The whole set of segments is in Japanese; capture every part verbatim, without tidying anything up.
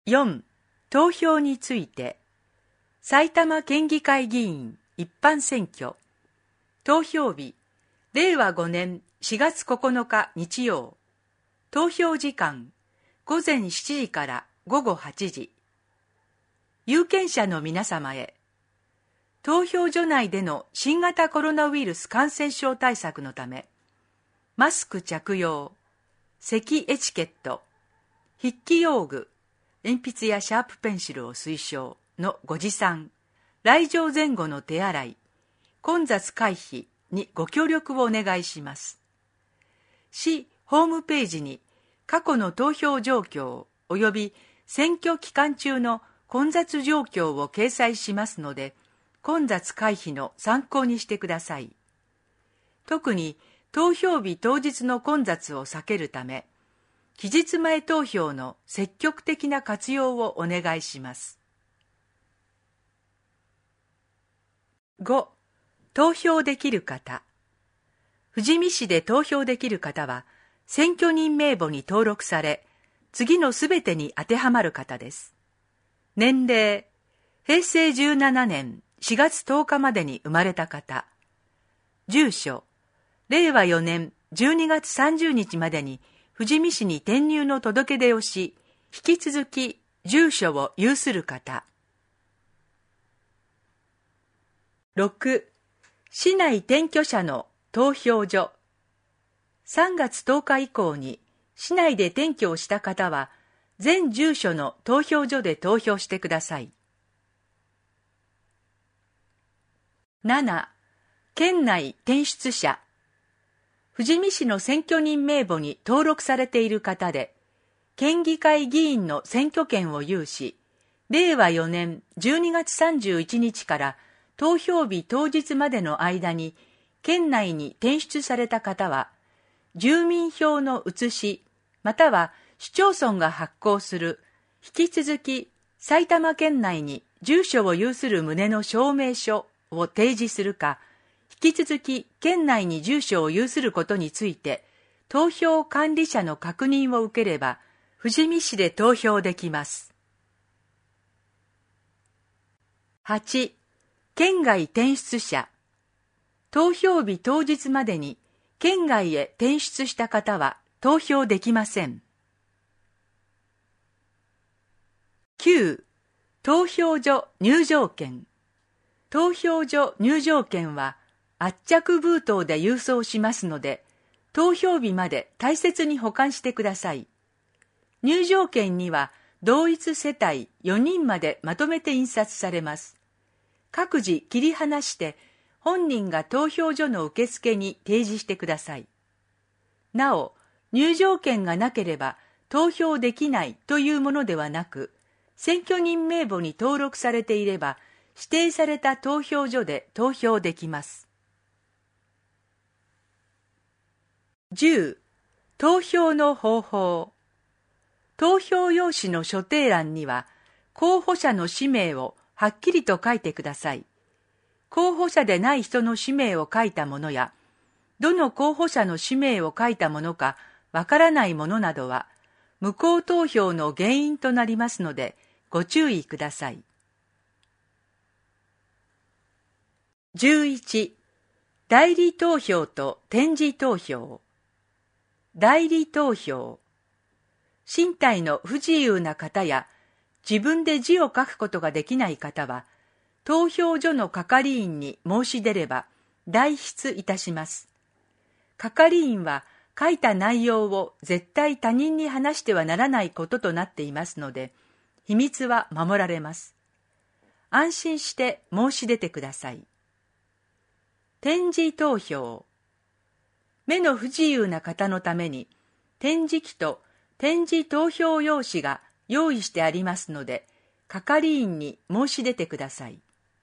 よん、投票について。埼玉県議会議員一般選挙。投票日、れいわごねんしがつここのか日曜。投票時間、ごぜんしちじからごごはちじ。有権者の皆様へ。投票所内での新型コロナウイルス感染症対策のため、マスク着用、咳エチケット、筆記用具、鉛筆やシャープペンシルを推奨のご持参、来場前後の手洗い、混雑回避にご協力をお願いします。市ホームページに過去の投票状況及び選挙期間中の混雑状況を掲載しますので、混雑回避の参考にしてください。特に投票日当日の混雑を避けるため、期日前投票の積極的な活用をお願いします。ご、投票できる方。富士見市で投票できる方は、選挙人名簿に登録され、次のすべてに当てはまる方です。年齢、へいせいじゅうななねんしがつとおかまでに生まれた方。住所、れいわよねんじゅうにがつさんじゅうにちまでに富士見市に転入の届け出をし、引き続き住所を有する方。ろく、市内転居者の投票所。さんがつとおか以降に市内で転居をした方は、全住所の投票所で投票してください。なな、県内転出者。富士見市の選挙人名簿に登録されている方で、県議会議員の選挙権を有し、れいわよねんじゅうにがつさんじゅういちにちから投票日当日までの間に県内に転出された方は、住民票の写し、または市町村が発行する、引き続き埼玉県内に住所を有する旨の証明書を提示するか、引き続き県内に住所を有することについて、投票管理者の確認を受ければ、富士見市で投票できます。はち、県外転出者。投票日当日までに県外へ転出した方は投票できません。きゅう、投票所入場券。投票所入場券は圧着封筒で郵送しますので、投票日まで大切に保管してください。入場券には同一世帯よにんまでまとめて印刷されます。各自切り離して本人が投票所の受付に提示してください。なお、入場券がなければ投票できないというものではなく、選挙人名簿に登録されていれば、指定された投票所で投票できます。じゅう、投票の方法。投票用紙の所定欄には、候補者の氏名をはっきりと書いてください。候補者でない人の氏名を書いたものや、どの候補者の氏名を書いたものかわからないものなどは、無効投票の原因となりますので、ご注意ください。じゅういち、代理投票と点字投票。代理投票。身体の不自由な方や、自分で字を書くことができない方は、投票所の係員に申し出れば、代筆いたします。係員は、書いた内容を絶対他人に話してはならないこととなっていますので、秘密は守られます。安心して申し出てください。点字投票。目の不自由な方のために、点字機と点字投票用紙が用意してありますので、係員に申し出てください。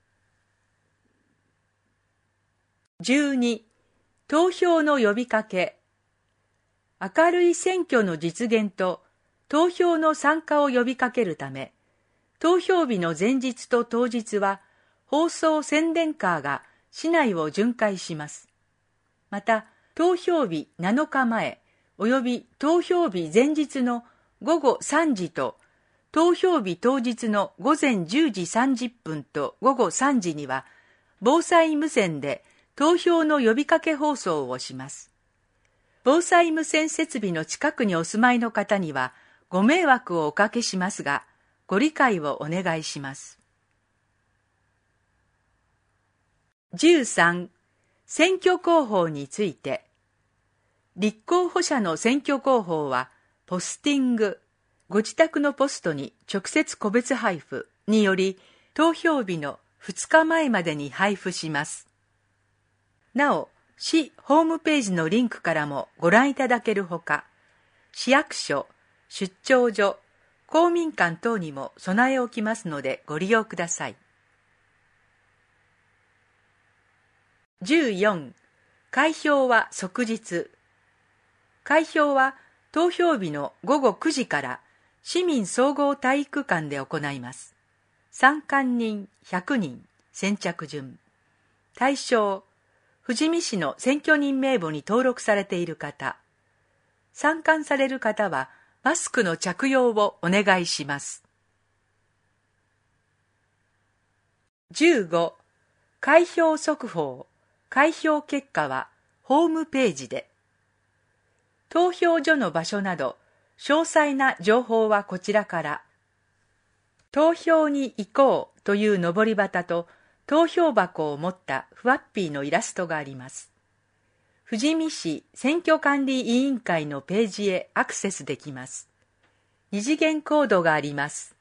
じゅうに、投票の呼びかけ。明るい選挙の実現と投票の参加を呼びかけるため、投票日の前日と当日は放送宣伝カーが市内を巡回します。また、投票日なのかまえおよび投票日前日のごごさんじと投票日当日の午前じゅうじさんじゅっぷんと午後さんじには、防災無線で投票の呼びかけ放送をします。防災無線設備の近くにお住まいの方には、ご迷惑をおかけしますが、ご理解をお願いします。じゅうさん、選挙広報について。立候補者の選挙広報は、ポスティング、ご自宅のポストに直接個別配布により、投票日のふつかまえまでに配布します。なお、市ホームページのリンクからもご覧いただけるほか、市役所、出張所、公民館等にも備え置きますのでご利用ください。じゅうよん、開票は即日。開票は投票日のごごくじから市民総合体育館で行います。参観人ひゃくにん、先着順。対象、富士見市の選挙人名簿に登録されている方。参観される方はマスクの着用をお願いします。じゅうご、開票速報。開票結果はホームページで。投票所の場所など詳細な情報はこちらから。投票に行こうという上り旗と投票箱を持ったフワッピーのイラストがあります。富士見市選挙管理委員会のページへアクセスできます。二次元コードがあります。